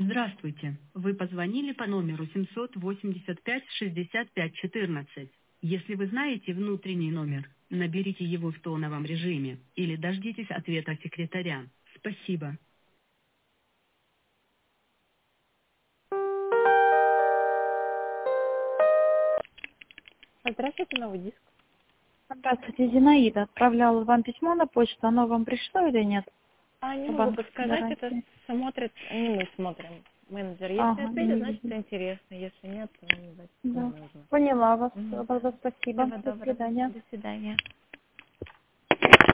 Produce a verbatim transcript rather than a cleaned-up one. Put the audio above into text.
Здравствуйте. Вы позвонили по номеру семьсот восемьдесят пять шестьдесят пять четырнадцать. Если вы знаете внутренний номер, наберите его в тоновом режиме или дождитесь ответа секретаря. Спасибо. Здравствуйте, новый диск. Здравствуйте, Зинаида. Отправляла вам письмо на почту. Оно вам пришло или нет? А, не По могу банковской подсказать, это гарантии. смотрит, не мы смотрим. Менеджер, если Ага, ответит, не значит видно. интересно, если нет, то значит не Да. нужно. Поняла вас. Мгм. Тогда спасибо. Всего До доброго. свидания. До свидания.